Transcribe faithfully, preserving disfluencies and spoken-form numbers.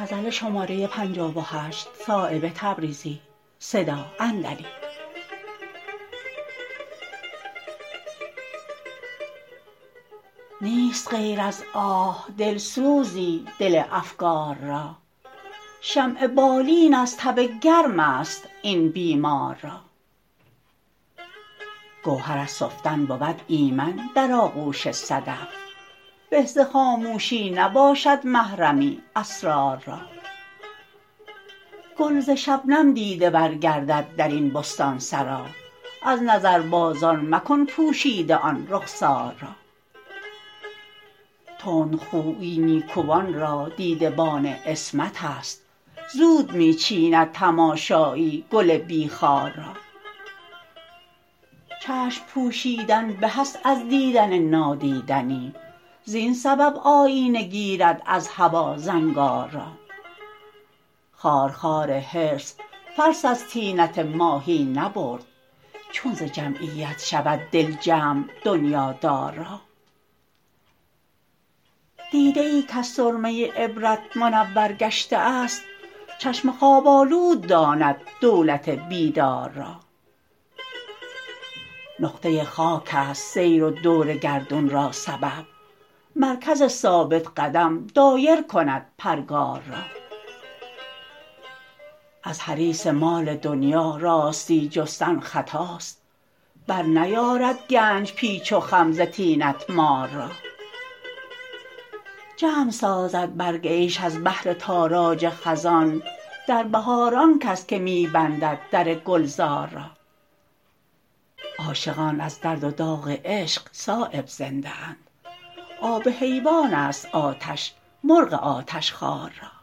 نیست غیر از آه دلسوزی دل افگار را شمع بالین از تب گرم است این بیمار را گوهر از سفتن بود ایمن در آغوش صدف به ز خاموشی نباشد محرمی اسرار را گل ز شبنم دیده ور گردد درین بستانسرا از نظربازان مکن پوشیده آن رخسار را تندخویی نیکوان را دیده بان عصمت است زود می چیند تماشایی گل بی خار را چشم پوشیدن به است از دیدن نادیدنی زین سبب آیینه گیرد از هوا زنگار را خارخار حرص فلس از طینت ماهی نبرد چون ز جمعیت شود دل جمع دنیادار را دیده ای کز سرمه عبرت منور گشته است چشم خواب آلود داند دولت بیدار را نقطه خاک است سیر و دور گردون را سبب مرکز ثابت قدم دایر کند پرگار را از حریص مال دنیا راستی جستن خطاست برنیارد گنج پیچ و خم ز طینت مار را جمع سازد برگ عیش از بهر تاراج خزان در بهار آن کس که می بندد در گلزار را عاشقان از درد و داغ عشق صایب زنده اند آب حیوان است آتش مرغ آتشخوار را